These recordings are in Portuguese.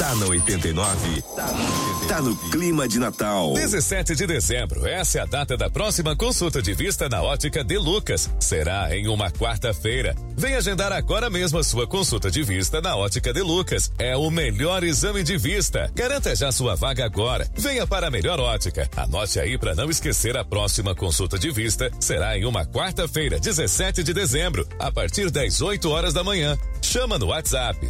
Tá na 89. Tá no clima de Natal. 17 de dezembro, essa é a data da próxima consulta de vista na Ótica De Lucas. Será em uma quarta-feira. Vem agendar agora mesmo a sua consulta de vista na Ótica De Lucas. É o melhor exame de vista. Garanta já sua vaga agora. Venha para a melhor ótica. Anote aí para não esquecer, a próxima consulta de vista será em uma quarta-feira, 17 de dezembro, a partir das 8 horas da manhã. Chama no WhatsApp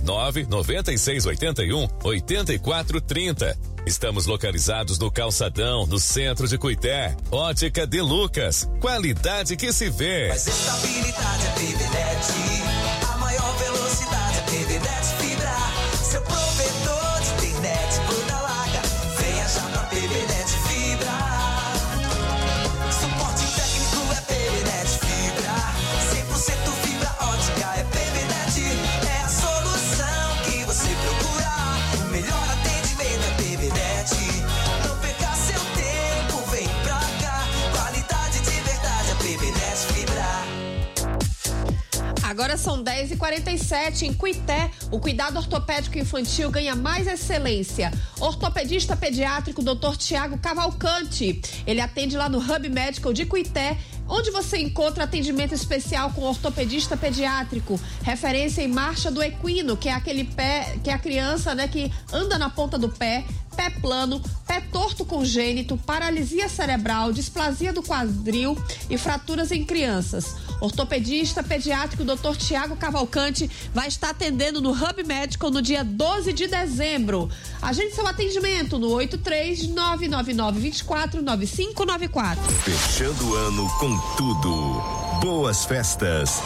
99681-8430. Estamos localizados no Calçadão, no centro de Cuité. Ótica De Lucas, qualidade que se vê. Mais estabilidade é PVNet, a maior velocidade é PVNet Fibra. Seu provedor de internet banda larga, venha já pra PVNet Fibra. Suporte técnico é PVNet Fibra, 100% fibra ótica é PVNet. É a solução que você procura, melhor atendimento é PVNet. Não perca seu tempo, vem pra cá, qualidade de verdade é PVNet Fibra. Agora são 10h47 em Cuité. O cuidado ortopédico infantil ganha mais excelência. Ortopedista pediátrico Dr. Tiago Cavalcante. Ele atende lá no Hub Medical de Cuité, onde você encontra atendimento especial com ortopedista pediátrico, referência em marcha do equino, que é aquele pé, que é a criança, né, que anda na ponta do pé plano, pé torto congênito, paralisia cerebral, displasia do quadril e fraturas em crianças. Ortopedista pediátrico Dr. Tiago Cavalcante vai estar atendendo no Hub Medical no dia 12 de dezembro. Agende seu atendimento no 83-999-24-9594. Fechando o ano com tudo. Boas festas.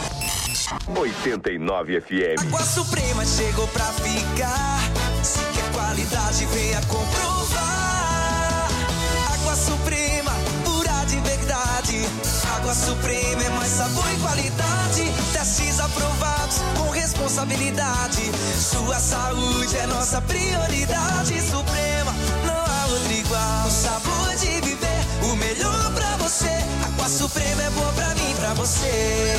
89 FM. Água Suprema chegou pra ficar. Se quer qualidade, venha comprovar. Água Suprema, pura de verdade. Água Suprema é mais sabor e qualidade. Testes aprovados com responsabilidade. Sua saúde é nossa prioridade. Suprema, não há outro igual. O sabor de viver, o melhor pra você. Água Suprema é boa pra mim, pra você.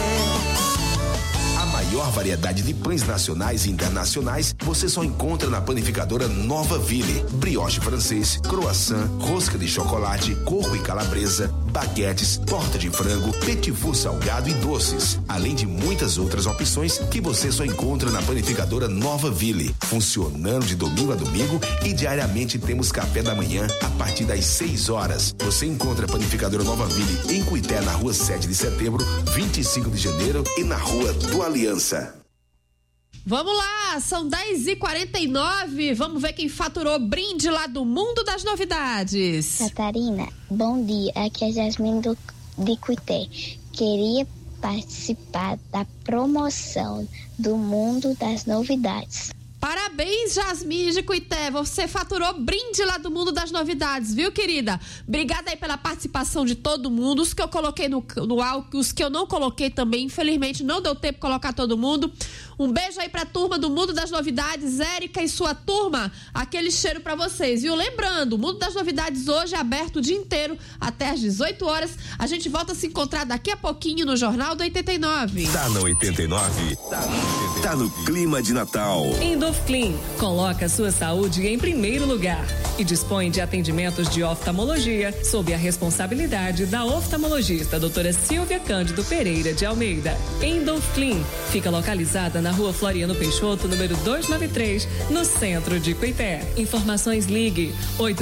A maior variedade de pães nacionais e internacionais você só encontra na panificadora Nova Ville. Brioche francês, croissant, rosca de chocolate, coco e calabresa, baguetes, torta de frango, petit four salgado e doces. Além de muitas outras opções que você só encontra na panificadora Nova Ville. Funcionando de domingo a domingo e diariamente temos café da manhã a partir das 6 horas. Você encontra a panificadora Nova Ville em Cuité, na rua 7 de setembro, 25 de janeiro e na rua do Aliança. Vamos lá, são 10h49. Vamos ver quem faturou brinde lá do Mundo das Novidades. Catarina, bom dia. Aqui é Jasmine de Cuité. Queria participar da promoção do Mundo das Novidades. Parabéns, Jasmine de Cuité. Você faturou brinde lá do Mundo das Novidades, viu, querida? Obrigada aí pela participação de todo mundo. Os que eu coloquei no álcool, os que eu não coloquei também, infelizmente não deu tempo de colocar todo mundo. Um beijo aí pra turma do Mundo das Novidades, Érica e sua turma. Aquele cheiro pra vocês, viu? Lembrando, o Mundo das Novidades hoje é aberto o dia inteiro até às 18 horas. A gente volta a se encontrar daqui a pouquinho no Jornal do 89. Tá no 89. Tá no clima de Natal. Endorfclean coloca a sua saúde em primeiro lugar e dispõe de atendimentos de oftalmologia sob a responsabilidade da oftalmologista doutora Silvia Cândido Pereira de Almeida. Endorfclean fica localizada na Rua Floriano Peixoto, número 293, no centro de Cuité. Informações, ligue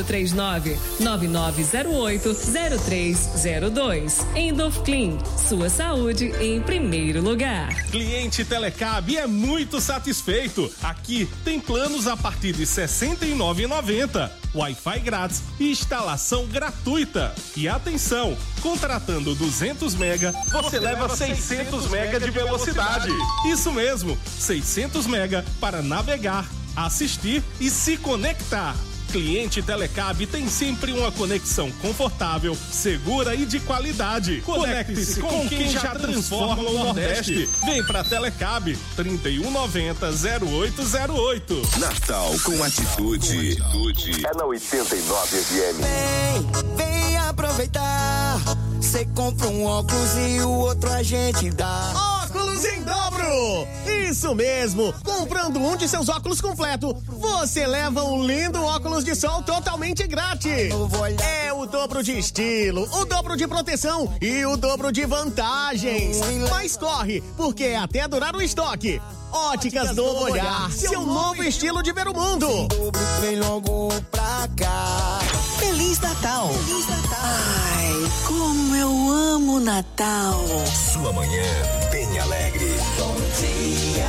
839-9908-0302. Endorfclean, sua saúde em primeiro lugar. Cliente Telecab é muito satisfeito. Aqui tem planos a partir de R$ 69,90. Wi-Fi grátis e instalação gratuita. E atenção, contratando 200 mega, você leva 600 mega de velocidade. Isso mesmo, 600 mega para navegar, assistir e se conectar. Cliente Telecab tem sempre uma conexão confortável, segura e de qualidade. Conecte-se com quem já transforma o Nordeste. Vem pra Telecab, 3190-0808. Natal com atitude. É na 89 FM. Vem aproveitar. Você compra um óculos e o outro a gente dá. Óculos óculos em dobro. Isso mesmo, comprando um de seus óculos completo, você leva um lindo óculos de sol totalmente grátis. É o dobro de estilo, o dobro de proteção e o dobro de vantagens. Mas corre, porque é até durar o estoque. Óticas Novo Olhar, seu novo estilo de ver o mundo. Vem logo pra cá. Feliz Natal. Feliz Natal. Ai, como eu amo Natal. Sua manhã bem alegre. Bom dia,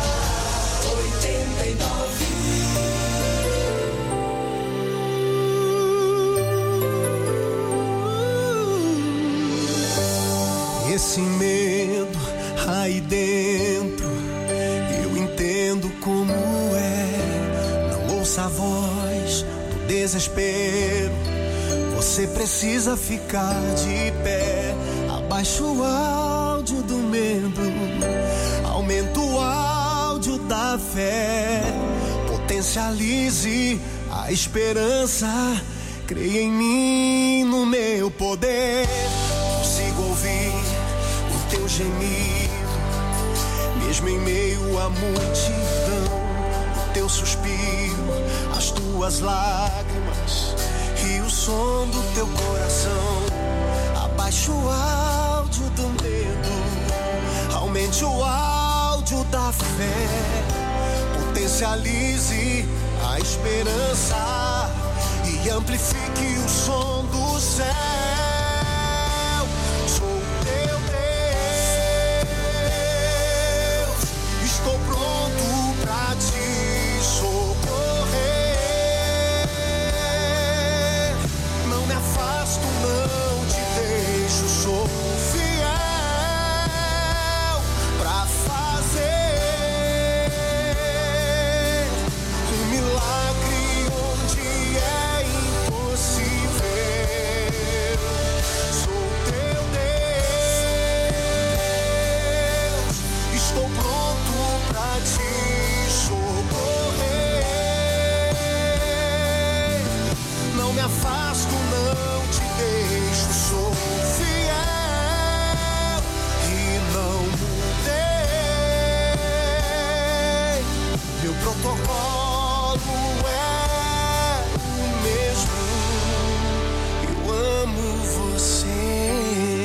89. Esse medo aí dentro, eu entendo como é. Não ouça a voz do desespero. Você precisa ficar de pé. Abaixa o áudio do medo, aumenta o áudio da fé. Potencialize a esperança. Creia em mim, no meu poder. Consigo ouvir o teu gemido, mesmo em meio à multidão. O teu suspiro, as tuas lágrimas e o som do teu coração. Abaixe o áudio do medo, aumente o áudio da fé. Potencialize a esperança e amplifique o som do céu. Sou teu Deus, estou pronto pra te socorrer. Não me afasto, não te deixo, sou fiel pra fazer um milagre onde é impossível. Sou teu Deus, estou pronto pra te socorrer. Não me afasto, não te deixo, sou fiel e não mudei. Meu protocolo é o mesmo. Eu amo você.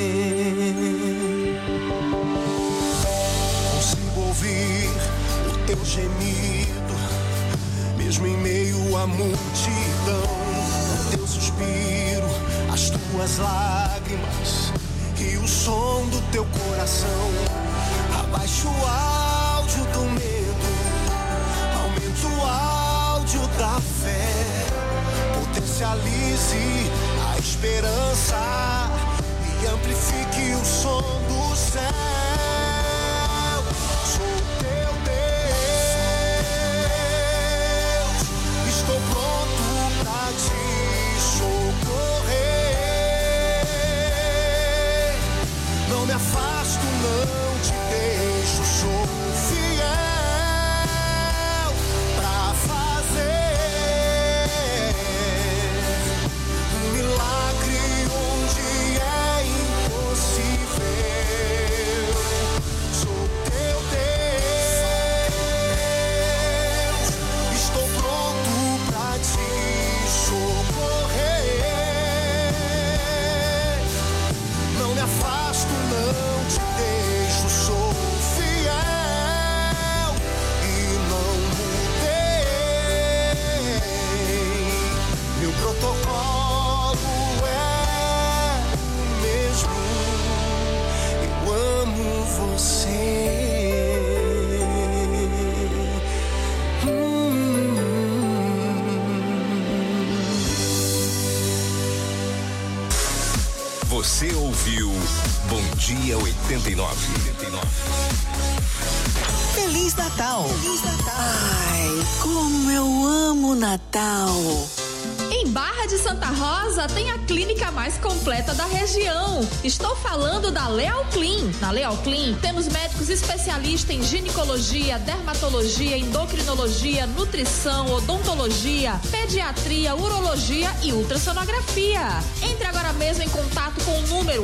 Consigo ouvir o teu gemido, mesmo em meio à multidão. O teu suspiro, as tuas lágrimas e o som do teu coração. Abaixa o áudio do medo, aumenta o áudio da fé. Potencialize a esperança e amplifique o som do céu. Sou teu Deus, estou pronto pra te socorrer. Não me afasto, não te deixo, sou fiel pra fazer um milagre onde é impossível. Sou teu Deus, estou pronto pra te socorrer. Não me afasto, não te deixo, sou fiel e não mudei. Meu protocolo é o mesmo. Eu amo você. Você ouviu Bom Dia 89. Feliz Natal. Feliz Natal. Ai, como eu amo Natal. Em Barra de Santa Rosa tem a clínica mais completa da região. Estou falando da Leal Clean. Na Leal Clean temos médicos especialistas em ginecologia, dermatologia, endocrinologia, nutrição, odontologia, pediatria, urologia e ultrassonografia. Entre agora mesmo em contato com o número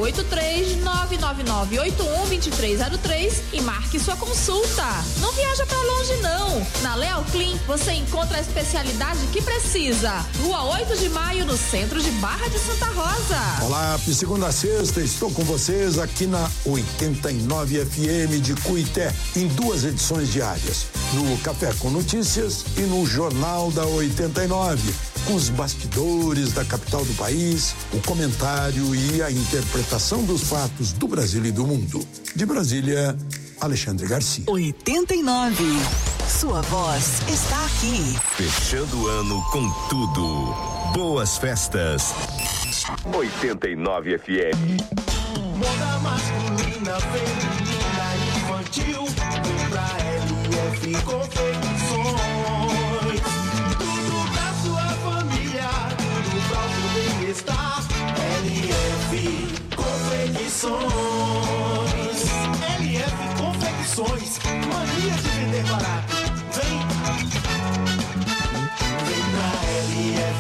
83-999-81-2303 e marque sua consulta. Não viaja pra longe não. Na Leal Clean você encontra a especialidade que precisa. Rua 8 de Maio, no centro de Barra de Santa Rosa. Olá, de segunda a sexta estou com vocês aqui na 89 FM de Cuité, em 2 edições diárias, no Café com Notícias e no Jornal da 89, com os bastidores da capital do país, o comentário e a interpretação dos fatos do Brasil e do mundo. De Brasília, Alexandre Garcia. 89. Sua voz está aqui. Fechando o ano com tudo. Boas festas. 89 FM. Moda masculina, feminina, infantil. Vem pra LF Confecções. Tudo pra sua família, tudo pra o seu bem-estar. LF Confecções. LF Confecções. Mania de vender barato. Vem pra LF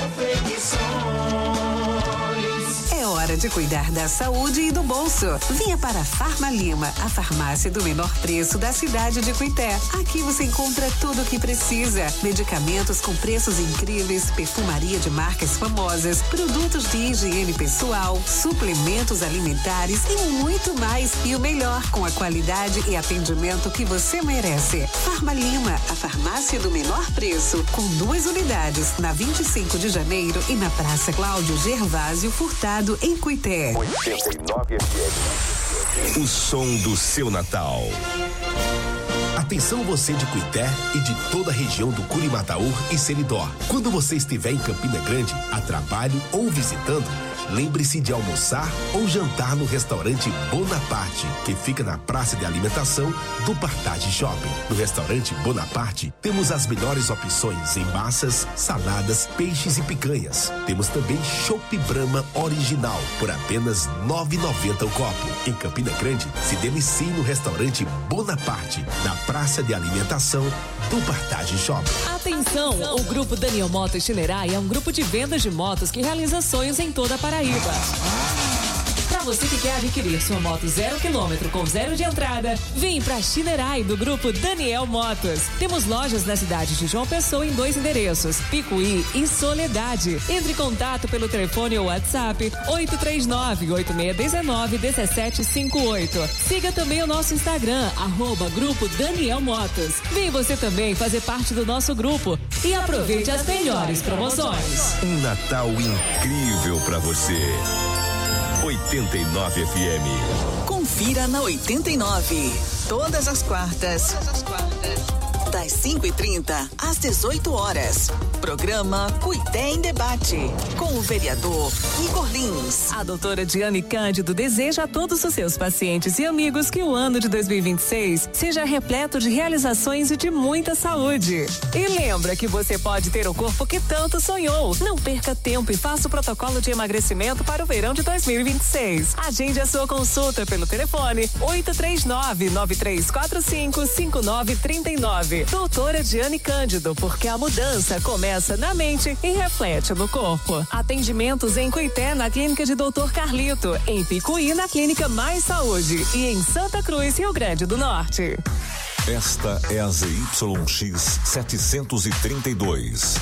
Confecções. É hora de cuidar da saúde e do bolso. Venha para a Farma Lima, a farmácia do menor preço da cidade de Cuité. Aqui você encontra tudo o que precisa. Medicamentos com preços incríveis, perfumaria de marcas famosas, produtos de higiene pessoal, suplementos alimentares e muito mais. E o melhor, com a qualidade e atendimento que você merece. Farma Lima, a farmácia do menor preço, com 2 unidades, na 25 de janeiro e na Praça Cláudio Gervásio Furtado, em Cuité. 89 FM. O som do seu Natal. Atenção você de Cuité e de toda a região do Curimataú e Seridó. Quando você estiver em Campina Grande, a trabalho ou visitando, lembre-se de almoçar ou jantar no restaurante Bonaparte, que fica na praça de alimentação do Partage Shopping. No restaurante Bonaparte, temos as melhores opções em massas, saladas, peixes e picanhas. Temos também Chopp Brahma original, por apenas R$ 9,90 o copo. Em Campina Grande, se delicie no restaurante Bonaparte, na praça de alimentação do Partage Shopping. Atenção, o Grupo Daniel Motos Shinerai é um grupo de vendas de motos que realiza sonhos em toda a Paraíba. Para você que quer adquirir sua moto 0 km com 0 de entrada, vem para Shinerai do Grupo Daniel Motos. Temos lojas na cidade de João Pessoa em 2 endereços, Picuí e Soledade. Entre em contato pelo telefone ou WhatsApp 839-8619-1758. Siga também o nosso Instagram, @Grupo Daniel Motos. Vem você também fazer parte do nosso grupo e aproveite as melhores promoções. Um Natal incrível para você. 89 FM. Confira na 89. Todas as quartas. Das 5h30 às 18 horas. Programa Cuité em Debate. Com o vereador Igor Lins. A doutora Diane Cândido deseja a todos os seus pacientes e amigos que o ano de 2026 seja repleto de realizações e de muita saúde. E lembra que você pode ter o corpo que tanto sonhou. Não perca tempo e faça o protocolo de emagrecimento para o verão de 2026. Agende a sua consulta pelo telefone 839-9345-5939. Doutora Diane Cândido, porque a mudança começa na mente e reflete no corpo. Atendimentos em Cuité, na clínica de Dr. Carlito, em Picuí, na clínica Mais Saúde e em Santa Cruz, Rio Grande do Norte. Esta é a ZYX 732,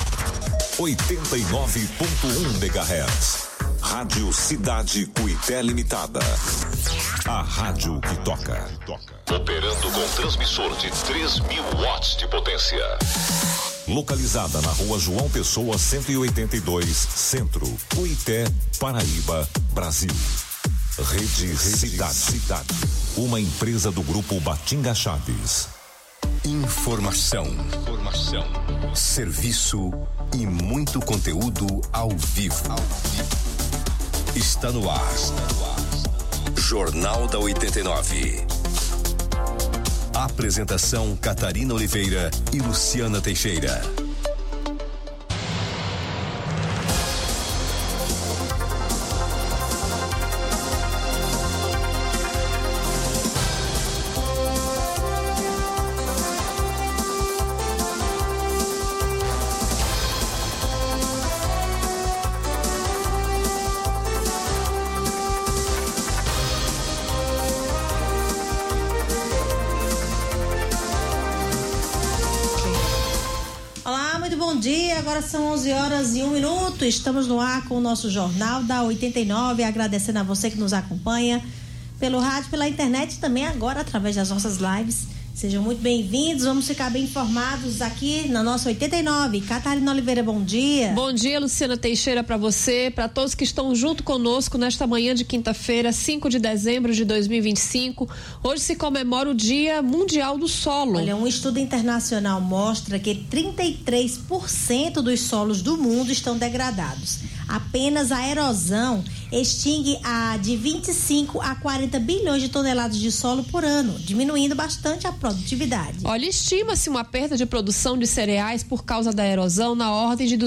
89.1 MHz. Rádio Cidade Cuité Limitada. A rádio que toca. Operando com transmissor de 3.000 watts de potência. Localizada na Rua João Pessoa 182, Centro, Cuité, Paraíba, Brasil. Rede Cidade. Uma empresa do Grupo Batinga Chaves. Informação, serviço e muito conteúdo ao vivo. Está no ar. Jornal da 89. Apresentação: Catarina Oliveira e Luciana Teixeira. dia. Agora são 11h01. Estamos no ar com o nosso Jornal da 89. Agradecendo a você que nos acompanha pelo rádio, pela internet e também agora através das nossas lives. Sejam muito bem-vindos, vamos ficar bem informados aqui na nossa 89. Catarina Oliveira, bom dia. Bom dia, Luciana Teixeira, para você, para todos que estão junto conosco nesta manhã de quinta-feira, 5 de dezembro de 2025. Hoje se comemora o Dia Mundial do Solo. Olha, um estudo internacional mostra que 33% dos solos do mundo estão degradados. Apenas a erosão extingue de 25 a 40 bilhões de toneladas de solo por ano, diminuindo bastante a produtividade. Olha, estima-se uma perda de produção de cereais por causa da erosão na ordem de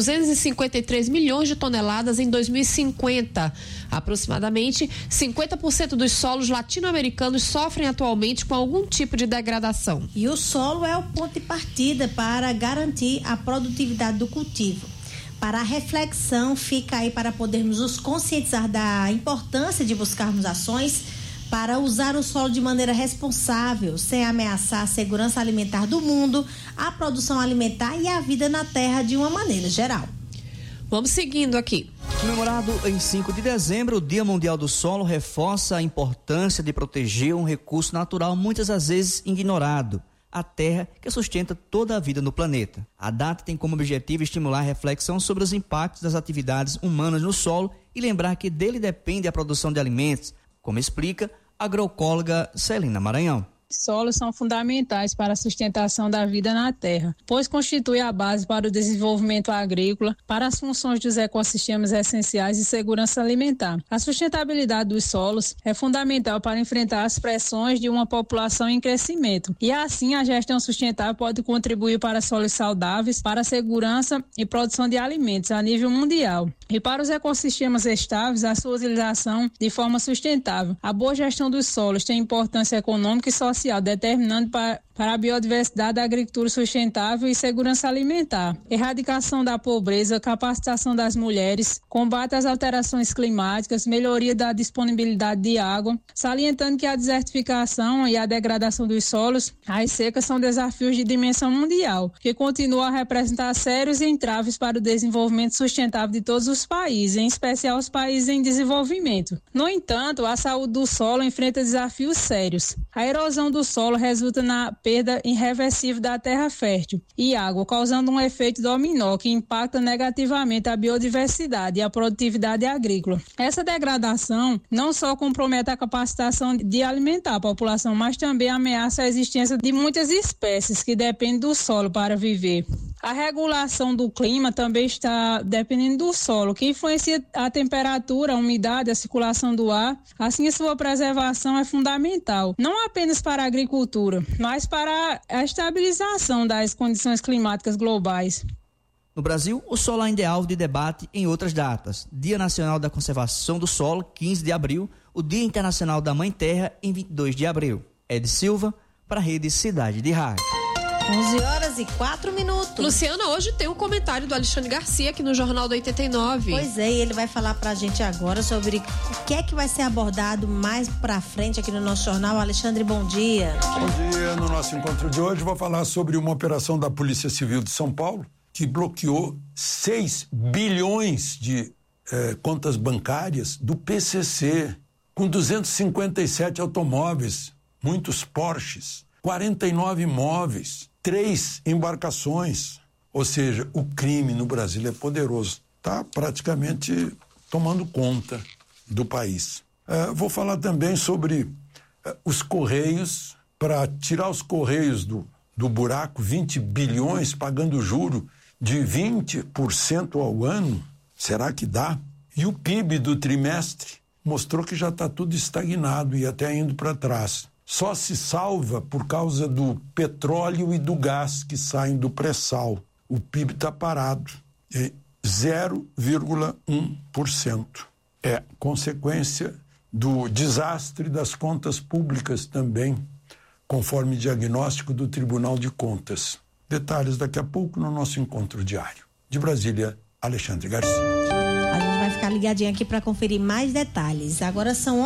253 milhões de toneladas em 2050. Aproximadamente 50% dos solos latino-americanos sofrem atualmente com algum tipo de degradação. E o solo é o ponto de partida para garantir a produtividade do cultivo. Para a reflexão, fica aí para podermos nos conscientizar da importância de buscarmos ações para usar o solo de maneira responsável, sem ameaçar a segurança alimentar do mundo, a produção alimentar e a vida na terra de uma maneira geral. Vamos seguindo aqui. Comemorado em 5 de dezembro, o Dia Mundial do Solo reforça a importância de proteger um recurso natural muitas das vezes ignorado, a terra que sustenta toda a vida no planeta. A data tem como objetivo estimular a reflexão sobre os impactos das atividades humanas no solo e lembrar que dele depende a produção de alimentos, como explica a agroecóloga Celina Maranhão. Solos são fundamentais para a sustentação da vida na terra, pois constitui a base para o desenvolvimento agrícola, para as funções dos ecossistemas essenciais e segurança alimentar. A sustentabilidade dos solos é fundamental para enfrentar as pressões de uma população em crescimento, e assim a gestão sustentável pode contribuir para solos saudáveis, para a segurança e produção de alimentos a nível mundial. E para os ecossistemas estáveis, a sua utilização de forma sustentável. A boa gestão dos solos tem importância econômica e social, determinando para a biodiversidade da agricultura sustentável e segurança alimentar, erradicação da pobreza, capacitação das mulheres, combate às alterações climáticas, melhoria da disponibilidade de água, salientando que a desertificação e a degradação dos solos, as secas, são desafios de dimensão mundial, que continuam a representar sérios entraves para o desenvolvimento sustentável de todos os países, em especial os países em desenvolvimento. No entanto, a saúde do solo enfrenta desafios sérios. A erosão do solo resulta na perda irreversível da terra fértil e água, causando um efeito dominó que impacta negativamente a biodiversidade e a produtividade agrícola. Essa degradação não só compromete a capacitação de alimentar a população, mas também ameaça a existência de muitas espécies que dependem do solo para viver. A regulação do clima também está dependendo do solo, que influencia a temperatura, a umidade, a circulação do ar. Assim, sua preservação é fundamental, não apenas para a agricultura, mas para a estabilização das condições climáticas globais. No Brasil, o solo ainda é alvo de debate em outras datas. Dia Nacional da Conservação do Solo, 15 de abril. O Dia Internacional da Mãe Terra, em 22 de abril. Ed Silva, para a Rede Cidade de Rádio. 11h04. Luciana, hoje tem um comentário do Alexandre Garcia aqui no Jornal do 89. Pois é, ele vai falar pra gente agora sobre o que é que vai ser abordado mais pra frente aqui no nosso jornal. Alexandre, bom dia. Bom dia. No nosso encontro de hoje vou falar sobre uma operação da Polícia Civil de São Paulo que bloqueou 6 bilhões de contas bancárias do PCC, com 257 automóveis, muitos Porsches, 49 imóveis, 3 embarcações. Ou seja, o crime no Brasil é poderoso. Está praticamente tomando conta do país. Vou falar também sobre os Correios, para tirar os Correios do buraco, 20 bilhões, pagando juro de 20% ao ano. Será que dá? E o PIB do trimestre mostrou que já está tudo estagnado e até indo para trás. Só se salva por causa do petróleo e do gás que saem do pré-sal. O PIB está parado, 0,1%. É consequência do desastre das contas públicas também, conforme diagnóstico do Tribunal de Contas. Detalhes daqui a pouco no nosso encontro diário. De Brasília, Alexandre Garcia. A gente vai ficar ligadinho aqui para conferir mais detalhes. Agora são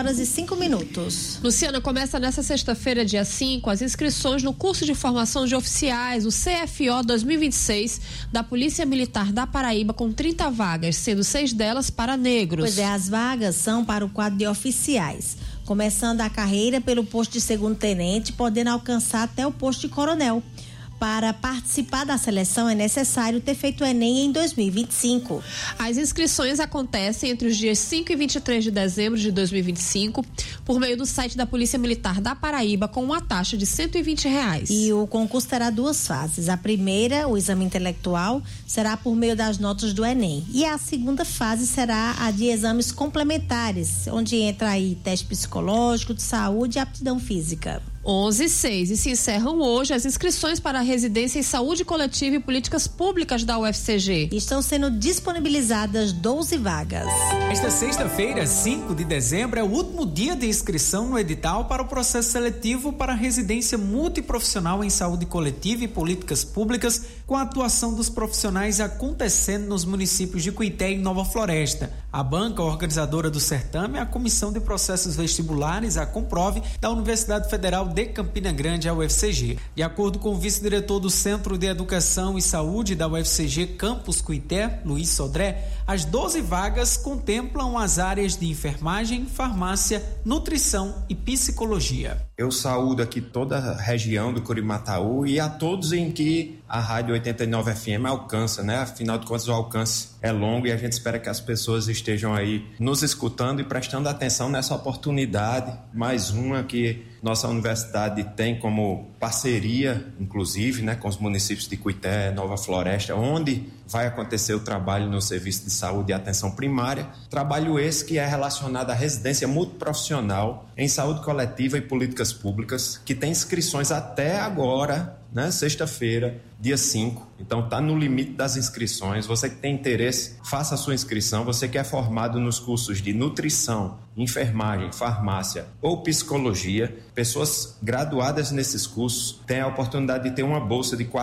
11h05. Luciana, começa nessa sexta-feira, dia 5, as inscrições no curso de formação de oficiais, o CFO 2026, da Polícia Militar da Paraíba, com 30 vagas, sendo 6 delas para negros. Pois é, as vagas são para o quadro de oficiais, começando a carreira pelo posto de segundo-tenente, podendo alcançar até o posto de coronel. Para participar da seleção é necessário ter feito o Enem em 2025. As inscrições acontecem entre os dias 5 e 23 de dezembro de 2025 por meio do site da Polícia Militar da Paraíba, com uma taxa de R$120. E o concurso terá 2 fases. A primeira, o exame intelectual, será por meio das notas do Enem. E a segunda fase será a de exames complementares, onde entra aí teste psicológico, de saúde e aptidão física. 11h06, e se encerram hoje as inscrições para a residência em saúde coletiva e políticas públicas da UFCG. Estão sendo disponibilizadas 12 vagas. Esta sexta-feira, 5 de dezembro, é o último dia de inscrição no edital para o processo seletivo para a residência multiprofissional em saúde coletiva e políticas públicas, com a atuação dos profissionais acontecendo nos municípios de Cuité e Nova Floresta. A banca organizadora do certame é a Comissão de Processos Vestibulares, a Comprove, da Universidade Federal de Campina Grande, a UFCG. De acordo com o vice-diretor do Centro de Educação e Saúde da UFCG Campus Cuité, Luiz Sodré, as 12 vagas contemplam as áreas de enfermagem, farmácia, nutrição e psicologia. Eu saúdo aqui toda a região do Curimataú e a todos em que a Rádio 89 FM alcança, né? Afinal de contas, o alcance é longo e a gente espera que as pessoas estejam aí nos escutando e prestando atenção nessa oportunidade, mais uma que nossa universidade tem como parceria, inclusive, né, com os municípios de Cuité, Nova Floresta, onde vai acontecer o trabalho no serviço de saúde e atenção primária. Trabalho esse que é relacionado à residência multiprofissional em saúde coletiva e políticas públicas, que tem inscrições até agora, né, sexta-feira, dia 5. Então está no limite das inscrições. Você que tem interesse, faça a sua inscrição. Você que é formado nos cursos de nutrição, enfermagem, farmácia ou psicologia, pessoas graduadas nesses cursos têm a oportunidade de ter uma bolsa de R$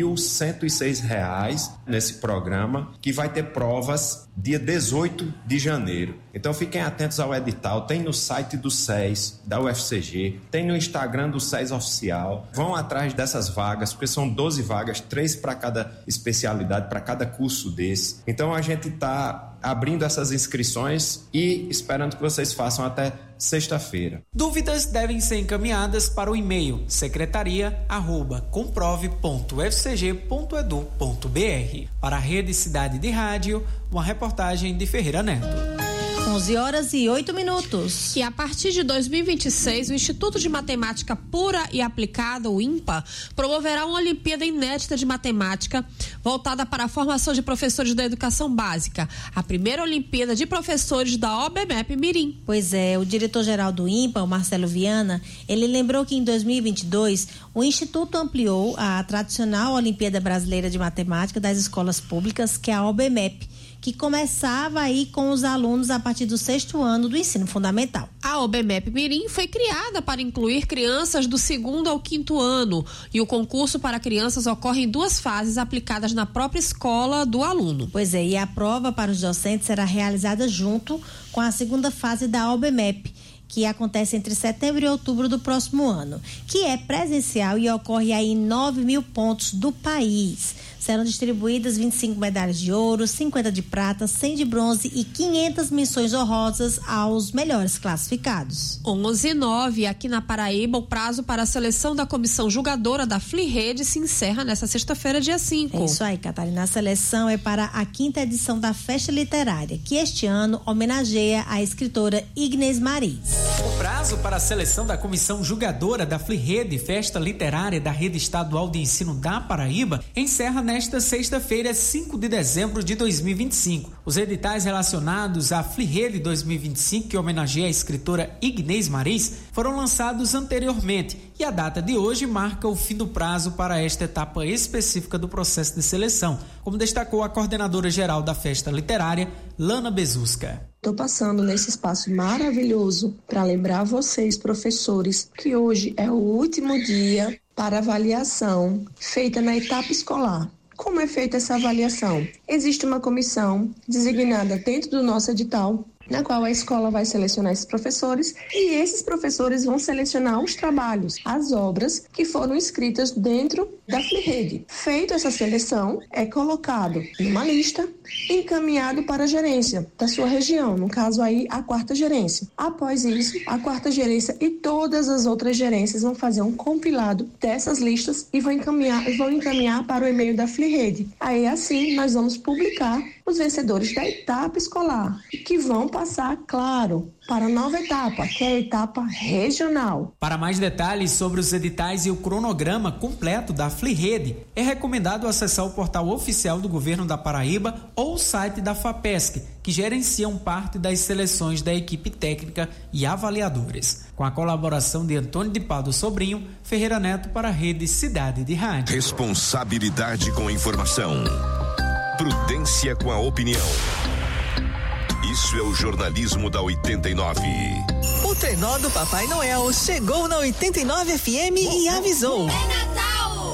4.106 nesse programa, que vai ter provas dia 18 de janeiro. Então fiquem atentos ao edital, tem no site do SES, da UFCG, tem no Instagram do SES Oficial. Vão atrás dessas vagas, porque são 12 vagas, 3 para cada especialidade, para cada curso desse. Então a gente está abrindo essas inscrições e esperando que vocês façam até sexta-feira. Dúvidas devem ser encaminhadas para o e-mail secretaria@comprove.ufcg.edu.br. Para a Rede Cidade de Rádio, uma reportagem de Ferreira Neto. 11h08. E a partir de 2026, o Instituto de Matemática Pura e Aplicada, o INPA, promoverá uma Olimpíada inédita de Matemática voltada para a formação de professores da educação básica. A primeira Olimpíada de professores da OBMEP Mirim. Pois é, o diretor-geral do INPA, o Marcelo Viana, ele lembrou que em 2022 o Instituto ampliou a tradicional Olimpíada Brasileira de Matemática das escolas públicas, que é a OBMEP, que começava aí com os alunos a partir do 6º ano do ensino fundamental. A OBMEP Mirim foi criada para incluir crianças do 2º ao 5º ano, e o concurso para crianças ocorre em 2 fases aplicadas na própria escola do aluno. Pois é, e a prova para os docentes será realizada junto com a segunda fase da OBMEP, que acontece entre setembro e outubro do próximo ano, que é presencial e ocorre aí em 9.000 pontos do país. Serão distribuídas 25 medalhas de ouro, 50 de prata, 100 de bronze e 500 menções honrosas aos melhores classificados. 11h09, aqui na Paraíba, o prazo para a seleção da comissão julgadora da FLI-Rede se encerra nesta sexta-feira, dia 5. É isso aí, Catarina. A seleção é para a 5ª edição da Festa Literária, que este ano homenageia a escritora Ignez Maris. O prazo para a seleção da comissão julgadora da FLI-Rede, Festa Literária da Rede Estadual de Ensino da Paraíba, encerra nesta sexta-feira, 5 de dezembro de 2025. Os editais relacionados à FLI-Rede 2025, que homenageia a escritora Ignez Maris, foram lançados anteriormente e a data de hoje marca o fim do prazo para esta etapa específica do processo de seleção, como destacou a coordenadora geral da Festa Literária, Lana Bezuska. Estou passando nesse espaço maravilhoso para lembrar vocês, professores, que hoje é o último dia para avaliação feita na etapa escolar. Como é feita essa avaliação? Existe uma comissão designada dentro do nosso edital, na qual a escola vai selecionar esses professores e esses professores vão selecionar os trabalhos, as obras que foram escritas dentro da FLIRede. Feita essa seleção, é colocado numa lista e encaminhado para a gerência da sua região, no caso aí a 4ª gerência. Após isso, a 4ª gerência e todas as outras gerências vão fazer um compilado dessas listas e vão encaminhar para o e-mail da FLIRede. Aí assim nós vamos publicar os vencedores da etapa escolar, que vão passar, claro, para a nova etapa, que é a etapa regional. Para mais detalhes sobre os editais e o cronograma completo da FLIRede, é recomendado acessar o portal oficial do Governo da Paraíba ou o site da FAPESC, que gerenciam parte das seleções da equipe técnica e avaliadores. Com a colaboração de Antônio de Pado Sobrinho, Ferreira Neto para a Rede Cidade de Rádio. Responsabilidade com a informação. Prudência com a opinião. Isso é o jornalismo da 89. O trenó do Papai Noel chegou na 89 FM e avisou. É Natal!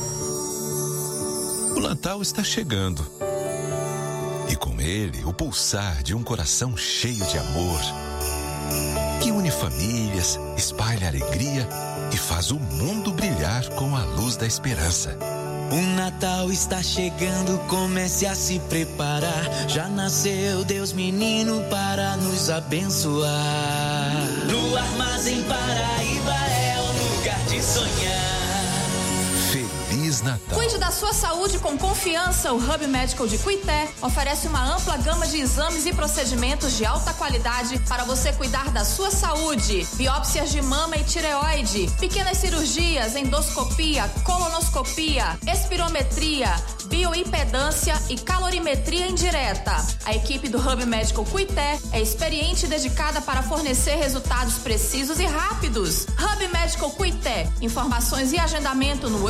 O Natal está chegando. E com ele, o pulsar de um coração cheio de amor. Que une famílias, espalha alegria e faz o mundo brilhar com a luz da esperança. O Natal está chegando, comece a se preparar. Já nasceu Deus menino para nos abençoar. No Armazém Paraíba é o lugar de sonhar. Feliz Natal. Cuide da sua saúde com confiança. O Hub Medical de Cuité oferece uma ampla gama de exames e procedimentos de alta qualidade para você cuidar da sua saúde. Biópsias de mama e tireoide, pequenas cirurgias, endoscopia, colonoscopia, espirometria, bioimpedância e calorimetria indireta. A equipe do Hub Medical Cuité é experiente e dedicada para fornecer resultados precisos e rápidos. Hub Medical Cuité. Informações e agendamento no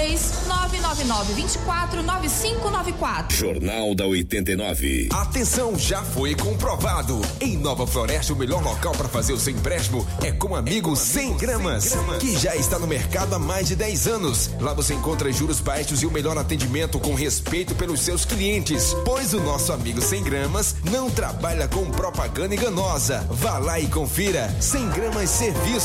83-999-24-9594. Jornal da 89. Atenção, já foi comprovado. Em Nova Floresta, o melhor local para fazer o seu empréstimo é com o amigo 100 Gramas, que já está no mercado há mais de 10 anos. Lá você encontra juros baixos e o melhor atendimento com respeito pelos seus clientes, pois o nosso amigo 100 Gramas não trabalha com propaganda enganosa. Vá lá e confira. 100 Gramas Serviço.